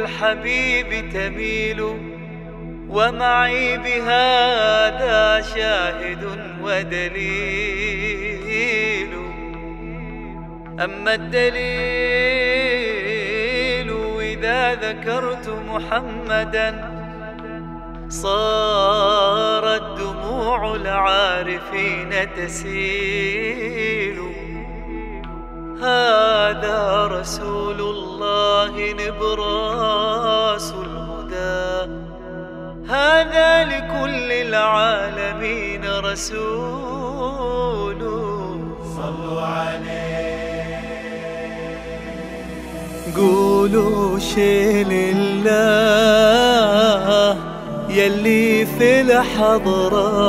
الحبيب تميل، ومعي بهذا شاهد ودليل. أما الدليل إذا ذكرت محمدا صارت دموع العارفين تسيل. هذا رسول الله نبراس الهدى، هذا لكل العالمين رسول. صلوا عليه. قولوا شي لله يلي في الحضرة،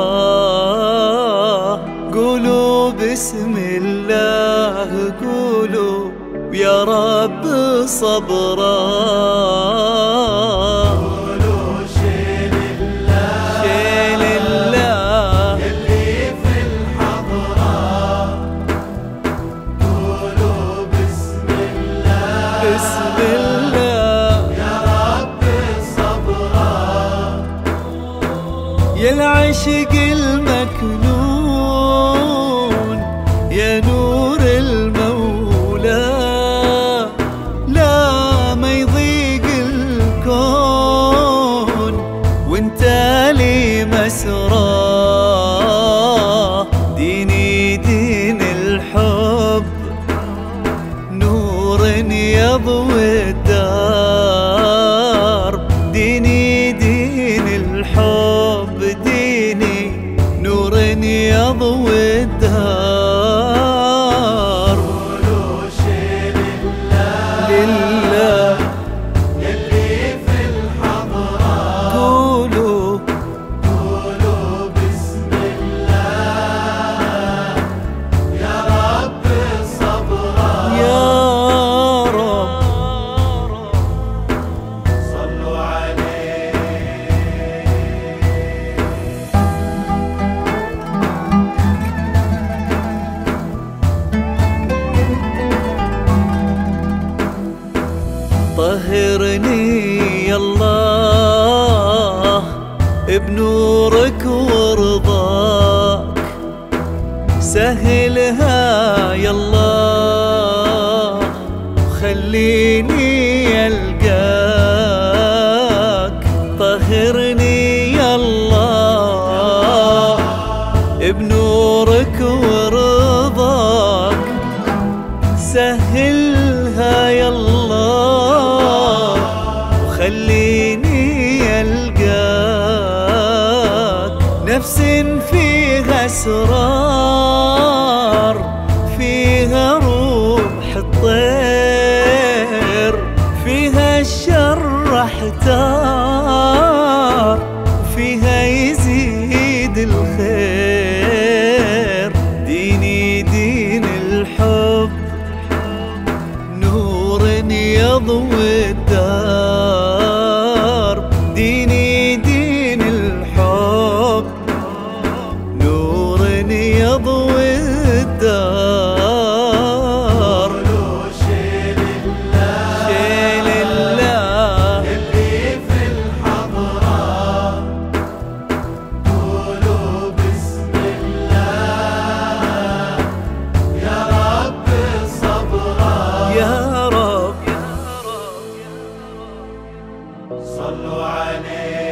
قولوا بسم الله، قولوا يا رب صبرا. قولوا شي لله يلي في الحضرة، قولوا بسم الله يا رب صبرا. يا العشق المكنون يا نور المولى، لا ما يضيق الكون وانت لي مسرى. ديني دين الحب نور يضوي الدار، ديني دين الحب ديني نور يضوي الدار. قولوا شي لله يلي في الحضرة، قولوا بسم الله يا رب صبرا. يا رب صلوا عليه. طهرني يا الله بنورك ورضاك، سهلها يا الله خليني ألقاك. طهرني يا الله بنورك ورضاك، سهلها يا الله وخليني ألقاك. نفس فيها أسرار، فيها روح الطير، فيها الشر احتار، فيها يزيد الخير. ديني دين الحب نور يضوي الدار، ديني دين الحب نور يضوي الدار. قولوا شي لله يلي في الحضرة، قولوا بسم الله يا رب صبرا. يا رب صلوا عليه.